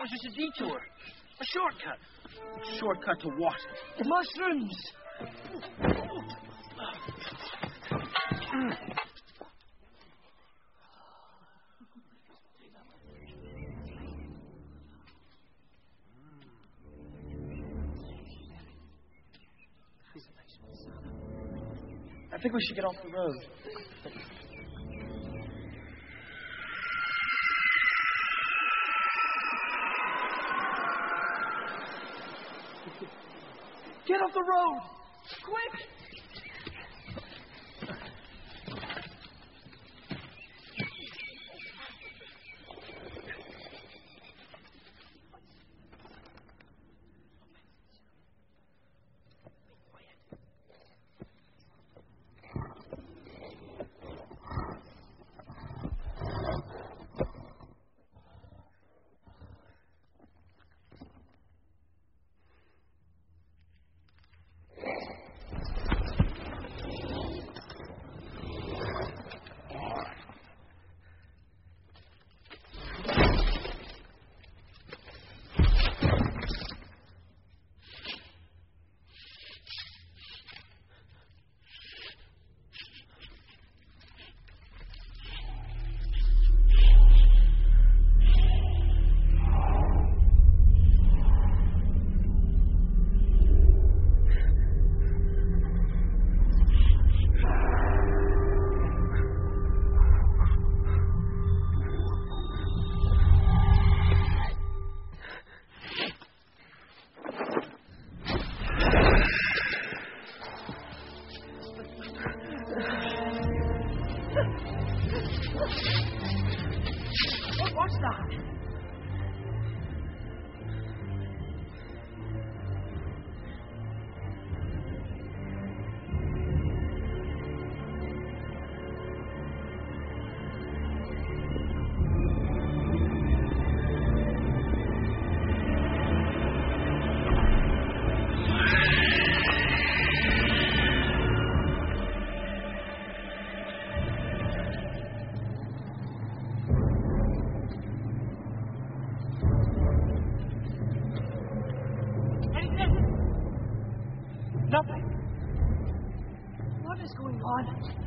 was just a detour. A shortcut. Shortcut to what? Mushrooms! I think we should get off the road. Get off the road! Quick! What's that? Nothing. What is going on?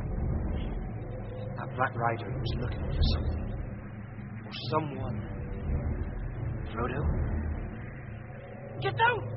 That Black Rider was looking for something. Or someone. Frodo? Get down!